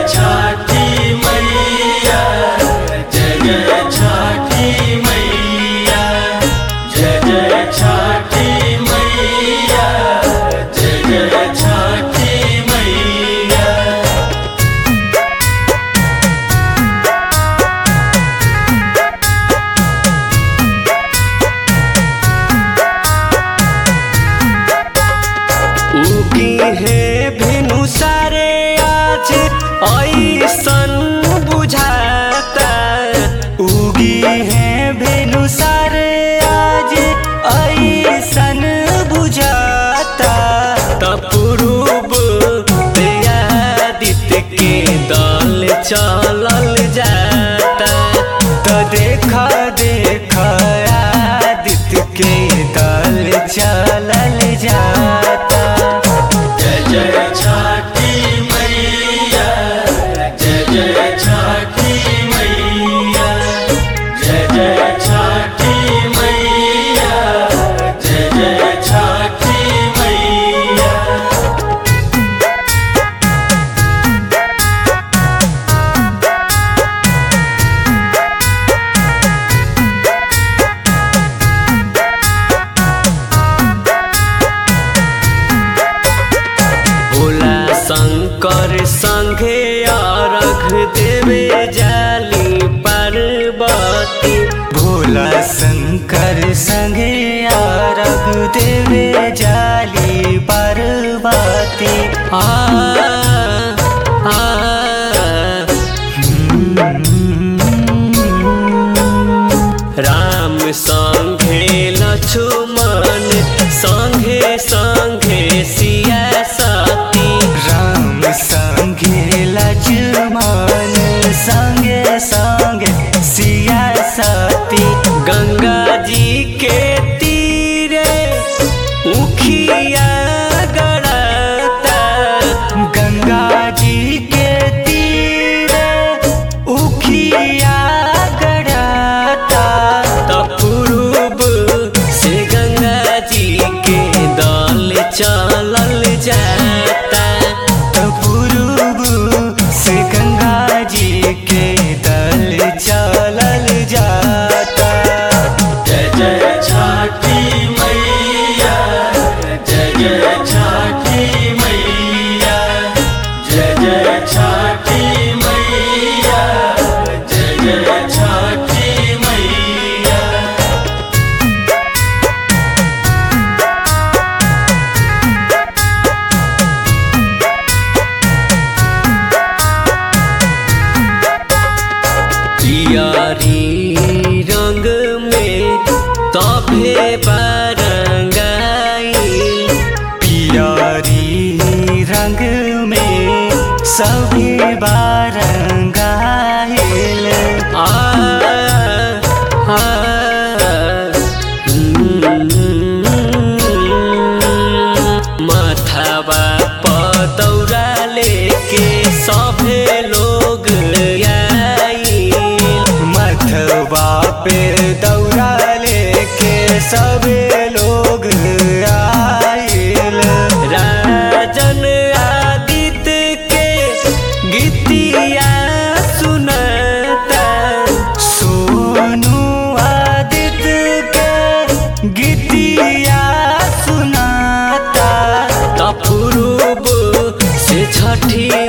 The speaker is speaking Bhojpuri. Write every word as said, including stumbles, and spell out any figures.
जय छठी मैया, जय जय छठी मैया, जय जय छठी मैया, जय जय छठी मैया। उगी है भिनु सारे आज ऐसन बुझाता, उगी है भिनु सारे आज ऐसन बुझाता। तपुरूब आदित्य के दल चलल जाता, तो देखा देखा आदित्य के दल चलल जाता। जय जय छठी मैया, जय जय छठी मैया, जय जय छठी मैया, जय जय छठी मैया। भोला शंकर संघे अर्घ देवे जाली पार्वती, भोला शंकर संघे अर्घ देवे जाली पार्वती। आ आ राम संघे लक्ष्मण संघे संघे सिया सती, राम संघे लक्ष्मण संघे संघे सिया सती। गंगा जी के तीरे उखिया गड़ाता, गंगा जी के तीरे उखिया गड़ाता। तपुरूब से गंगा जी के दल चलल जाता, तपुरूब से गंगा जी के दल चलल जाता। जय जय छठी मैया, जय जय छठी मैया, जय जय छठी मैया, जय जय छठी मैया। पियरी रंग में तभे बरंगाई, पियरी रंग में सभी बरंगाइल। आ आ माथावा पदौरा लेके सभे लोग मथवा पे दौरा लेके सबे लोग आइल। राजन आदित्य के गीतिया सुनता, सोनू आदित्य के गीतिया सुनाता। तपुरूब से छठी